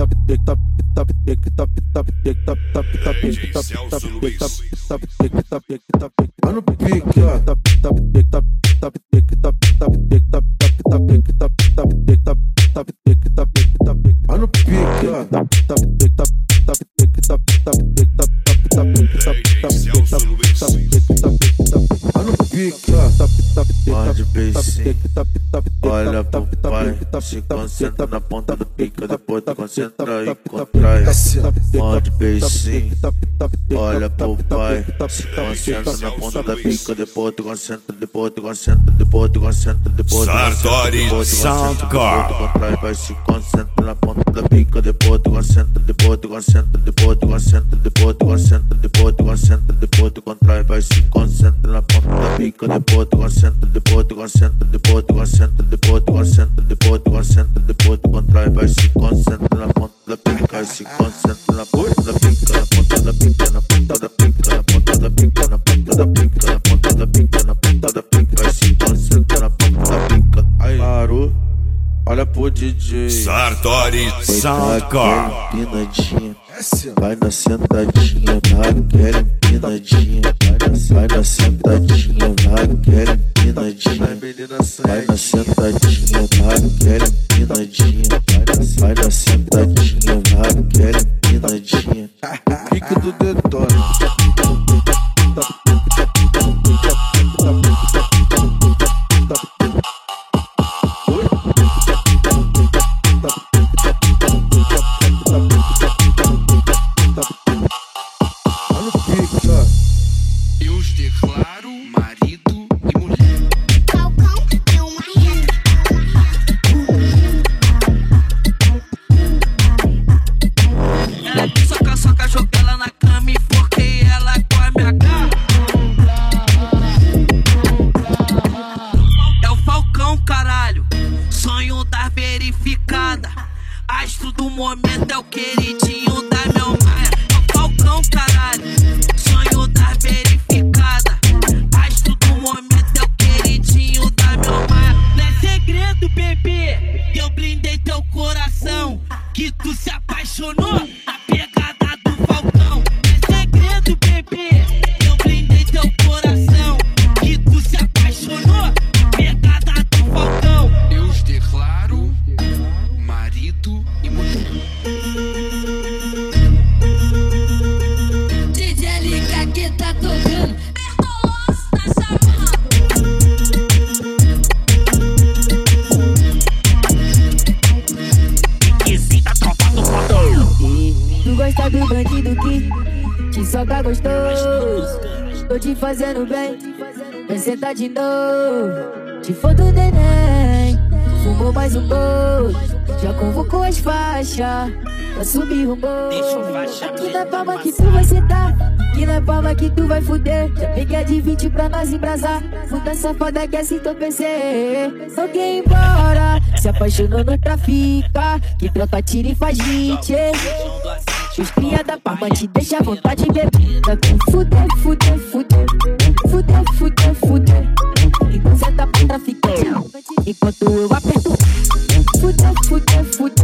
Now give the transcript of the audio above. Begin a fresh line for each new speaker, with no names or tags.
Vai no pique, ó. Vai no pique, ó.
Pode beicinho, olha pro pai, se concentra na ponta do pique, depois tu concentra e contrai. Pode beicinho, olha pro pai, se concentra na ponta da pica, depois tu concentra, depois tu concentra, depois tu concentra, depois tu
Sartori Soundcore.
Contrai, vai se concentra na ponta da pica, depois tu concentra, depois tu concentra, depois tu concentra, depois tu concentra, depois tu concentra, depois tu contrai, vai se concentra na ponta da pica, depois tu concentra, depois tu concentra, depois tu concentra, depois tu concentra, depois tu concentra, depois tu contrai, vai se concentra na ponta da pica, vai se concentra na ponta da pica, na ponta da pica, na ponta da pica, na ponta da pica, na ponta da pica, na ponta da pica, na ponta da pica, vai se concentra na ponta da pica. Aí parou, olha pro DJ
Sartori Soundcore.
Empinadinha, vai na sentadinha, naquela empinadinha, vai na sentadinha, naquela empinadinha, vai na sentadinha, naquela empinadinha, vai na sentadinha, naquela empinadinha.
Pique do Detona.
Eu os declaro marido e mulher.
Falcão é uma renda.
Ela soca, joga ela na cama e porque ela come a cara. É o Falcão, caralho. Sonho da verificada. Astro do momento é o queridinho da meu maia. É o Falcão, caralho. Sonho da verificada. Astro do momento é o queridinho da meu maia. Não é segredo, bebê. Eu blindei teu coração. Que tu se apaixonou na pegada do Falcão. Não é segredo, bebê. Eu blindei teu coração. Que tu se apaixonou na pegada do Falcão. Eu os declaro marido e mulher.
DJ Lica que tá tocando. Bertoloso tá chamando.
Esquisita, tropa do fodão.
Tu gosta do bandido que te soca gostoso. Tô te fazendo bem, vem sentar de novo. Te for do neném, fumou mais um gol. Já convocou as faixas pra subir o morro. Aqui na palma que tu vai sentar, aqui na palma que tu vai fuder. Já peguei a de 20 pra nós embrasar. Puta safada que assim tô pensei. Não quer ir embora, se apaixonou no trafica. Que troca tira e faz hit. Os cria da palma te deixa à vontade de bebida. Fuder, fuder, fuder, fuder, fuder, fuder. Enquanto cê tá pra traficante, enquanto eu aperto. Fuder, fuder, fuder.